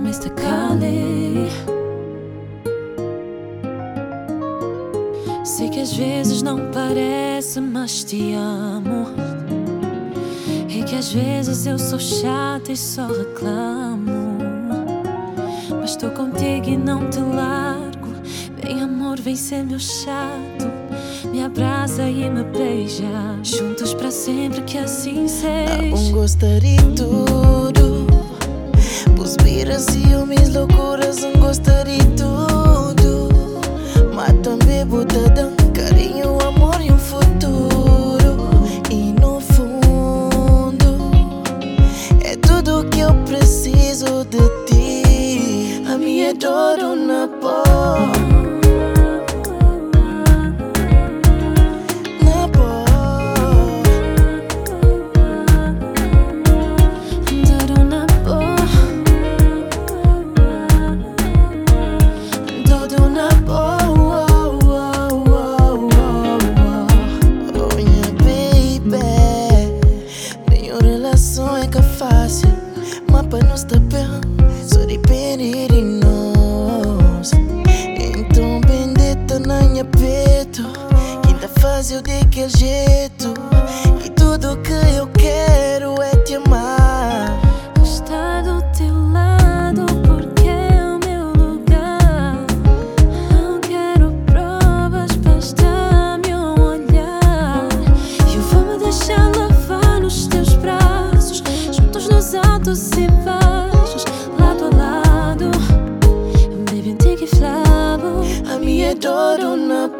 Mr. Kali. Sei que às vezes não parece, mas te amo. E que às vezes eu sou chata e só reclamo. Mas estou contigo e não te largo. Vem amor, vem ser meu chato. Me abraça e me beija. Juntos para sempre, que assim seja. Gostaria de tudo. Pus viras, ciúmes, loucuras. Gostaria de tudo. Mas também botadão, carinho, amor e futuro. E no fundo é tudo que eu preciso de ti. A minha dor na boa. Mas para nós tá bem, só depende de nós. Então bendita na minha peito, quem tá fazendo daquele jeito. E tudo que eu quero é te amar. Estar do teu lado porque é o meu lugar. Não quero provas, basta meu olhar. Eu vou me deixar levar nos teus braços, juntos nos altos e baixos, lado a lado. Baby, take it fly. A minha dor na